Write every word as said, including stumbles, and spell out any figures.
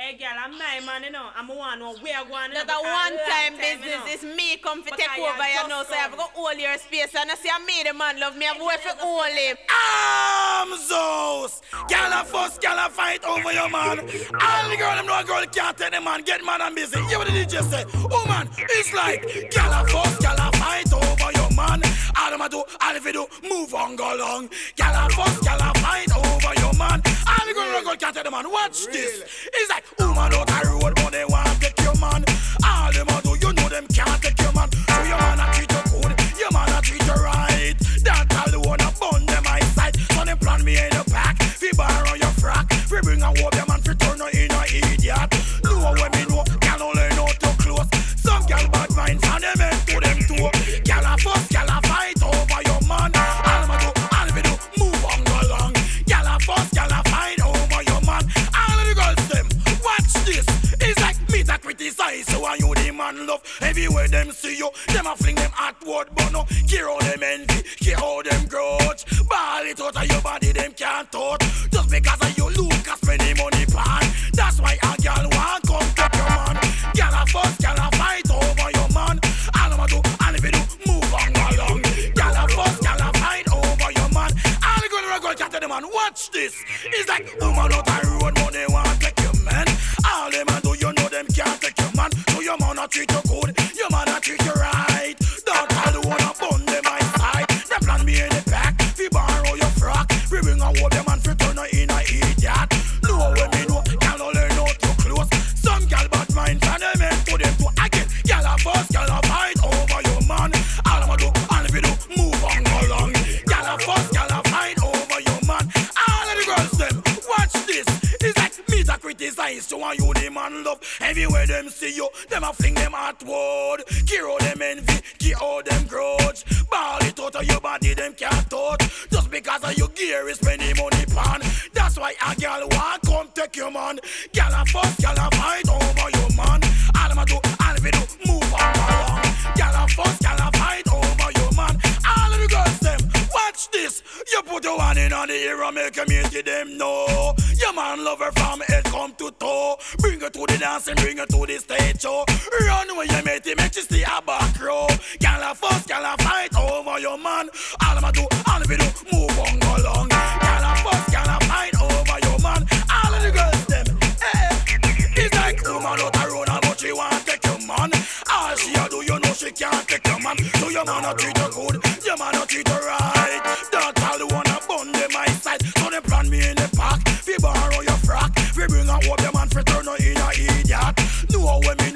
Hey girl, I'm my man, you know. I'm a one who we're going to That's a one-time business. It's me come to take over, you know. So I have to hold your space. And I say, I made a man love me. I have to wait for hold him. Armzos! Girl a fuss, girl a fight over your man. All the girl them know a girl can't take the man. Get man and busy. Hear what the D J say. Oh man, it's like girl a fuss, girl a fight over your man. All them a do, all if you do, move on, go long. Girl a fuss, girl a fight over your man. All the girl them know a girl can't take the man. Watch really? This. It's like woman out the road, but they want to take your man. All them a do, you know them can't take your man. So your man a treat you good, your man a treat you right. That all the one a bun them eyesight. So them plan me in the back, fi borrow your frack. Fi bring a hope your man fi turn you in a idiot. Know when me know, can only know too close. Some gal bad minds and them head to them too. Gal a fuss, gal a fight over your man. All them a do, all them do, move on go long. Gal a fuss, gal a fight over your man. All of the girls them, watch this. It's like me to criticize you and you the man love. Everywhere them see you, them a fling them outward, but no care how them envy, care how them grudge. Ball it out of your body, them can't touch. Just because of you look and spend the money pan. That's why a girl want come take your man. Girl a fuss, girl a fight over your man. All of a do, all if you do, move on along. Girl a fuss, girl a fight over your man. All the girl girl can't tell the man, watch this. It's like woman out the road, but they want take your man. All them a do, you know them can't take your man. So your man a treat you good, your man a treat you right. Don't all the one a bun them my side. They plan me in the back, fi borrow your frock. We bring a hold them and fi turn you in a idiot. Know when me know, gal no learn out too close. Some gal bad minds and them head to them too. Again, gal a fuss, gal a fight over your man. All them a do, all if you do, move on go long. Gal a fuss, gal a fight over your man. All of the girls them, watch this. It's like me to criticize you and you the man love. Everywhere them see you, them a fling them outward. Care how them envy, care how them grudge. Ball it out of your body, them can't touch. Just because of your gear is spending money pan. That's why a girl want come take your man. Girl a fuss, girl a fight over your man. All them a do, all if you do, move on along. Girl a fuss, girl a fight over your man. All of the girls them, watch this. You put your hand in on the ear and make a meet to them know. Your man love her from head come to toe. Bring her to the dance and bring her to the stage show. Run when you meet him, make you stay a back row. Girl a fuss, girl a fight over your man. All them a do, all if you do, move on go long. Girl a fuss, girl a fight over your man. All of the girls them, hey. It's like woman out the road but she want take your man. All she a do, you know she can't take your man. So your man a treat her good, your man a treat her right. Don't all the one a bun them my side. So they plan me in the park, fi borrow your frack. Fi bring a hope your man fi turn you in a idiot. Know when me